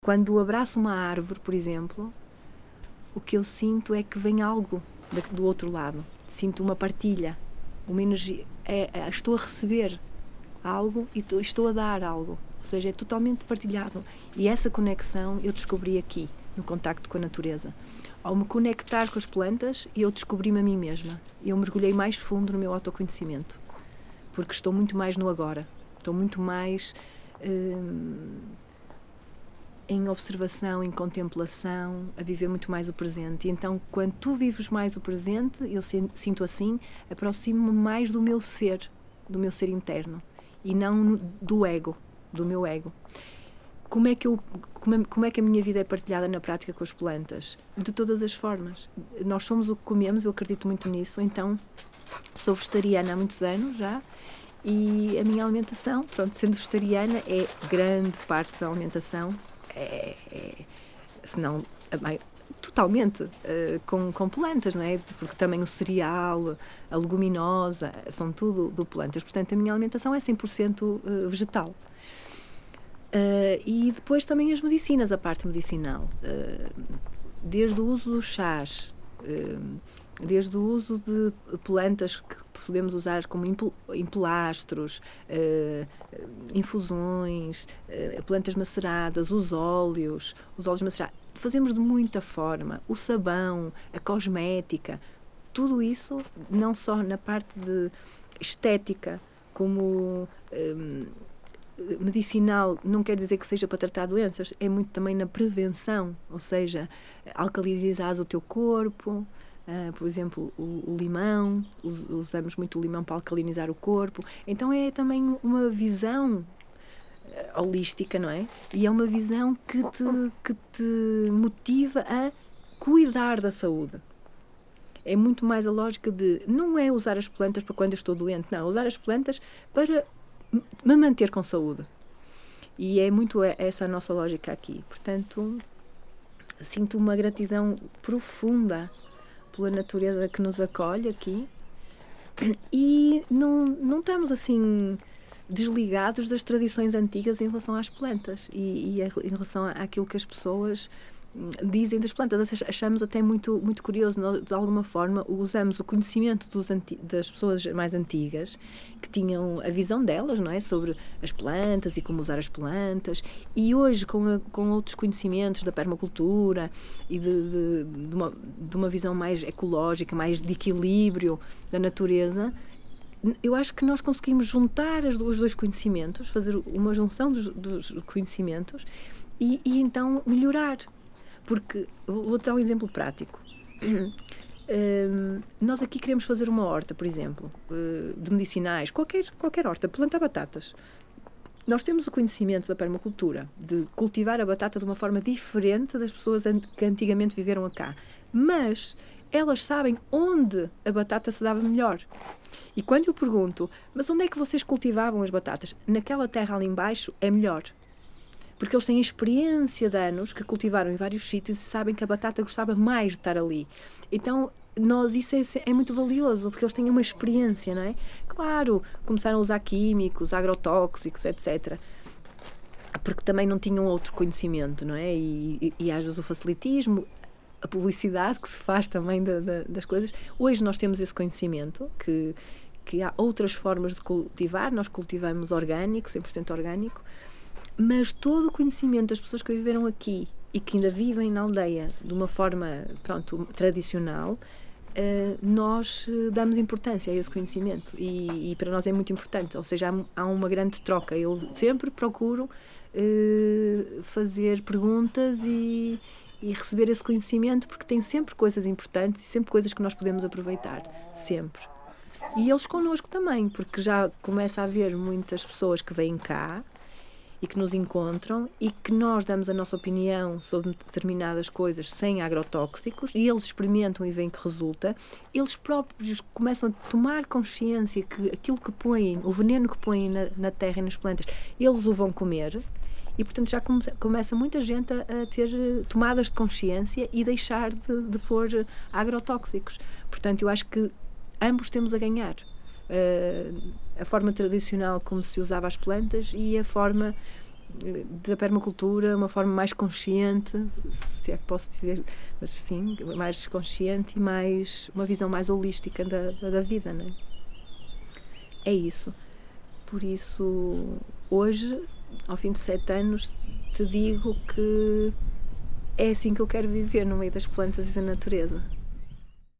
Quando abraço uma árvore, por exemplo, o que eu sinto é que vem algo do outro lado. Sinto uma partilha, uma energia. Estou a receber algo e estou a dar algo. Ou seja, é totalmente partilhado. E essa conexão eu descobri aqui, no contacto com a natureza. Ao me conectar com as plantas, eu descobri-me a mim mesma. Eu mergulhei mais fundo no meu autoconhecimento. Porque estou muito mais no agora. Estou muito mais em observação, em contemplação, a viver muito mais o presente. E então, quando tu vives mais o presente, eu sinto assim, aproximo-me mais do meu ser interno, e não do ego, do meu ego. Como é que a minha vida é partilhada na prática com as plantas? De todas as formas. Nós somos o que comemos, eu acredito muito nisso, então sou vegetariana há muitos anos já, e a minha alimentação, pronto, sendo vegetariana, é grande parte da alimentação, se não totalmente com plantas, não é? Porque também o cereal, a leguminosa, são tudo de plantas. Portanto, a minha alimentação é 100% vegetal. E depois também as medicinas, a parte medicinal. Desde o uso dos chás, desde o uso de plantas que podemos usar como emplastros, infusões, plantas maceradas, os óleos macerados. Fazemos de muita forma. O sabão, a cosmética, tudo isso, não só na parte de estética, como medicinal, não quer dizer que seja para tratar doenças, é muito também na prevenção, ou seja, alcalinizar o teu corpo. Por exemplo, o limão, usamos muito o limão para alcalinizar o corpo. Então é também uma visão holística, não é? E é uma visão que te motiva a cuidar da saúde. É muito mais a lógica de, não é usar as plantas para quando eu estou doente, não, usar as plantas para me manter com saúde. E é muito essa a nossa lógica aqui. Portanto, sinto uma gratidão profunda pela natureza que nos acolhe aqui, e não estamos assim desligados das tradições antigas em relação às plantas e em relação àquilo que as pessoas dizem das plantas. Achamos até muito, muito curioso, de alguma forma usamos o conhecimento das pessoas mais antigas, que tinham a visão delas, não é, sobre as plantas e como usar as plantas, e hoje com outros conhecimentos da permacultura e de uma visão mais ecológica, mais de equilíbrio da natureza, eu acho que nós conseguimos juntar os dois conhecimentos, fazer uma junção dos conhecimentos e então melhorar. Porque, vou dar um exemplo prático. Nós aqui queremos fazer uma horta, por exemplo, de medicinais, qualquer horta, plantar batatas. Nós temos o conhecimento da permacultura, de cultivar a batata de uma forma diferente das pessoas que antigamente viveram cá. Mas elas sabem onde a batata se dava melhor. E quando eu pergunto, mas onde é que vocês cultivavam as batatas? Naquela terra ali embaixo é melhor. Porque eles têm experiência de anos que cultivaram em vários sítios e sabem que a batata gostava mais de estar ali. Então, isso é muito valioso, porque eles têm uma experiência, não é? Claro, começaram a usar químicos, agrotóxicos, etc. Porque também não tinham outro conhecimento, não é? E às vezes o facilitismo, a publicidade que se faz também das coisas. Hoje nós temos esse conhecimento, que há outras formas de cultivar. Nós cultivamos orgânico, 100% orgânico, mas todo o conhecimento das pessoas que viveram aqui e que ainda vivem na aldeia de uma forma, pronto, tradicional, nós damos importância a esse conhecimento e para nós é muito importante. Ou seja, há uma grande troca. Eu sempre procuro fazer perguntas e receber esse conhecimento, porque tem sempre coisas importantes e sempre coisas que nós podemos aproveitar, sempre. E eles connosco também, porque já começa a haver muitas pessoas que vêm cá e que nos encontram e que nós damos a nossa opinião sobre determinadas coisas sem agrotóxicos e eles experimentam e veem que resulta. Eles próprios começam a tomar consciência que aquilo que põem, o veneno que põem na terra e nas plantas, eles o vão comer. E, portanto, já começa muita gente a ter tomadas de consciência e deixar de pôr agrotóxicos. Portanto, eu acho que ambos temos a ganhar. A forma tradicional como se usava as plantas e a forma da permacultura, uma forma mais consciente, se é que posso dizer, mas sim, mais consciente e uma visão mais holística da vida, não é? É isso. Por isso, hoje, ao fim de 7 anos, te digo que é assim que eu quero viver, no meio das plantas e da natureza.